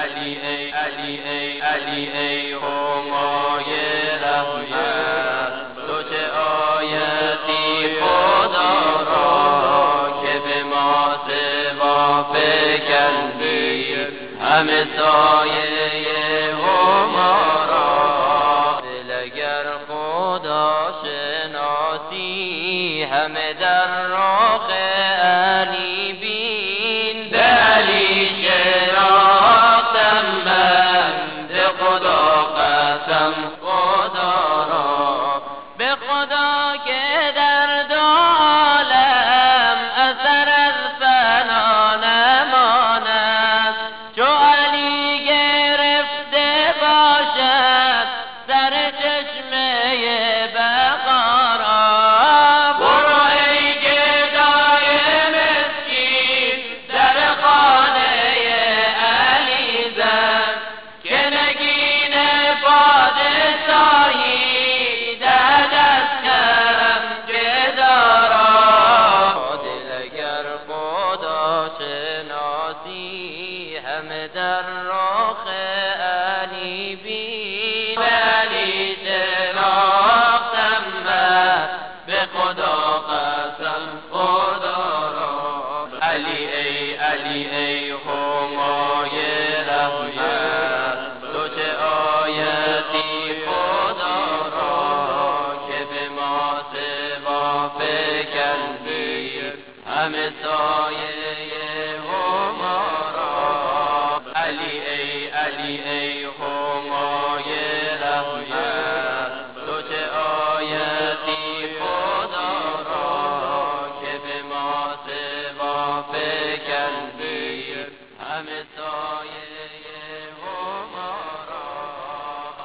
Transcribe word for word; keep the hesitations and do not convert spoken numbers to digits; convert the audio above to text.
علی ای علی ای علی ای همای رحمت تو چه آیتی خدا را که به ما سوا فکندی همه سایه هما را. دل اگر خدا شناسی همه در راه علی بین، به علی شناختم من به خدا قسم خدا را. به خدا که در دو عالم اثر از فنا نماند، چو علی گرفته باشد سر چشمه بقا را. برو ای گدای مسکین در خانه علی زن، که نگین پادشاهی دهد از کرم گدارا. دل اگر خدا شناسی همه در راه علی بین، به علی شناختم من به خدا قسم خدا را. علی ای علی ای همای رحمت تو چه آیتی خدا را که به ما سوا فکندی همه سایه هما را. علی ای علی ای همای رحمت تو چه آیتی خدا را که به ما سوا فکندی همه سایه